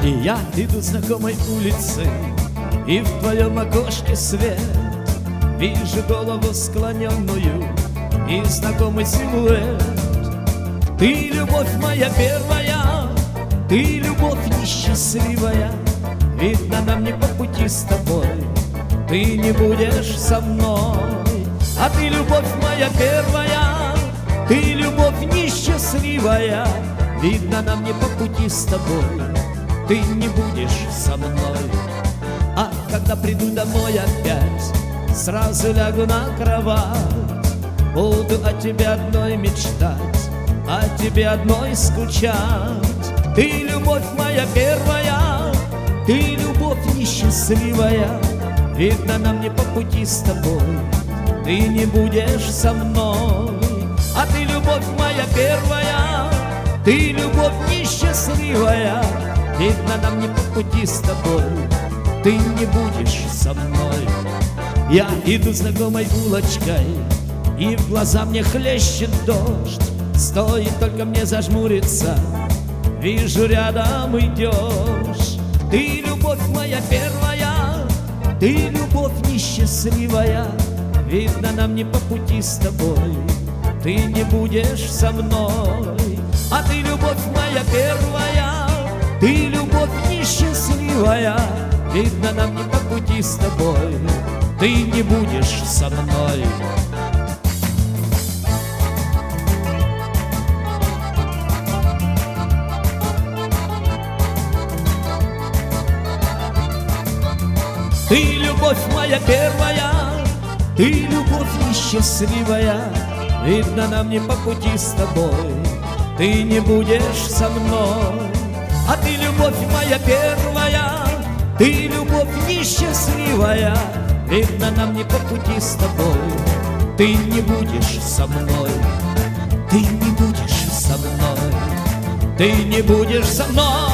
Я иду знакомой улицей, и в твоем окошке свет. Вижу голову склоненную и знакомый силуэт. Ты любовь моя первая, ты любовь несчастливая. Видно, нам не по пути с тобой, ты не будешь со мной. А ты любовь моя первая, ты любовь несчастливая. Видно, нам не по пути с тобой, ты не будешь со мной. А когда приду домой опять, сразу лягу на кровать. Буду о тебе одной мечтать, о тебе одной скучать. Ты любовь моя первая, ты любовь несчастливая. Видно, нам не по пути с тобой, ты не будешь со мной. А ты любовь моя первая, ты любовь несчастливая. Видно, нам не по пути с тобой, ты не будешь со мной. Я иду знакомой улочкой, и в глаза мне хлещет дождь. Стоит только мне зажмуриться, вижу, рядом идешь. Ты любовь моя первая, ты любовь несчастливая. Видно, нам не по пути с тобой, ты не будешь со мной. А ты любовь моя первая, ты любовь несчастливая. Видно, нам не по пути с тобой, ты не будешь со мной. Ты любовь моя первая, ты любовь несчастливая. Видно, нам не по пути с тобой, ты не будешь со мной. А ты любовь моя первая, ты любовь несчастливая. Видно, нам не по пути с тобой, ты не будешь со мной. Ты не будешь со мной, ты не будешь со мной.